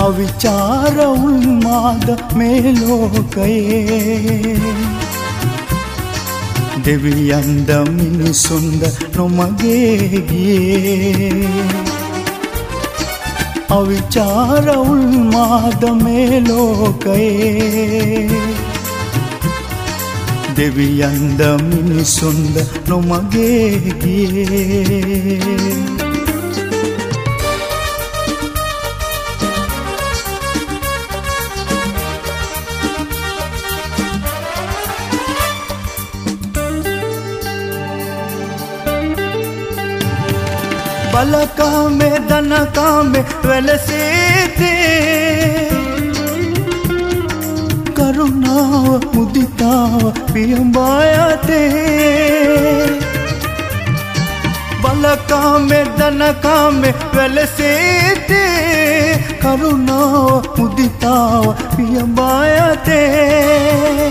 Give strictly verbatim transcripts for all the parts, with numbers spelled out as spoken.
අවිචාර උන්මාද මේ ලෝකයේ දෙවියන්ද මිනිසුන්ද නොමගේ ගියේ අවිචාර උන්මාද මේ ලෝකයේ දෙවියන්ද මිනිසුන්ද නොමගේ ගියේ බලකාමේ දනකාමේ වැලසේතේ කරුණාව මුදිතාව පියඹායතේ බලකාමේ දනකාමේ වැලසේතේ කරුණාව මුදිතාව පියඹායතේ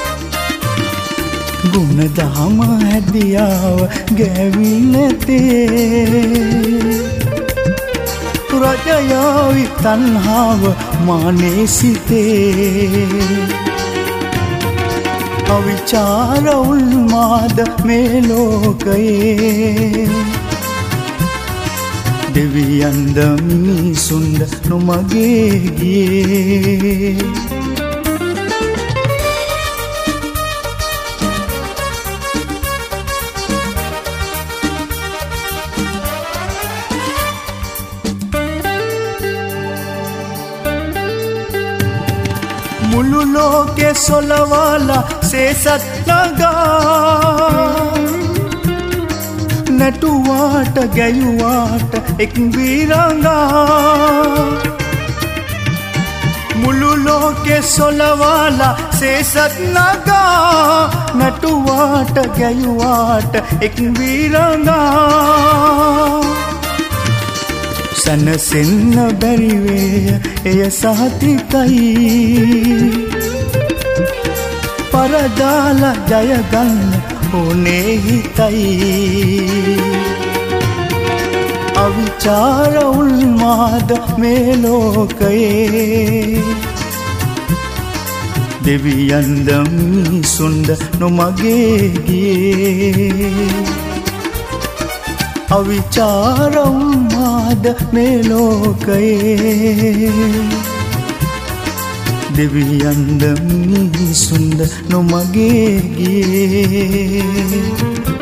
ගුණ දහම හැදියාව ගෑවි නැතේ රජයාවි තණ්හාව මානේ සිතේ අවිචාර උන්මාද මේ ලෝකයේ දෙවියන්ද මිනිසුන්ද නොමගේ ගියේ මුළු ලෝකෙ සොලවාලා සේසත් නගා නැටුවාට ගැයුවාට එක් වීරංගා මුළු ලෝකෙ සොලවාලා සේසත් නගා නැටුවාට ගැයුවාට එක් වීරංගා සනසෙන්න බැරිවේ එය සහතිකයි පරදාලා ජයගන්න ඕනේ හිතයි අවිචාර උන්මාද මේ ලෝකයේ දෙවියන්ද මිනිසුන්ද නොමගේ ගියේ අවිචාර උන්මාද මේ ලෝකයේ දෙවියන්ද මිනිසුන්ද නොමගේ ගියේ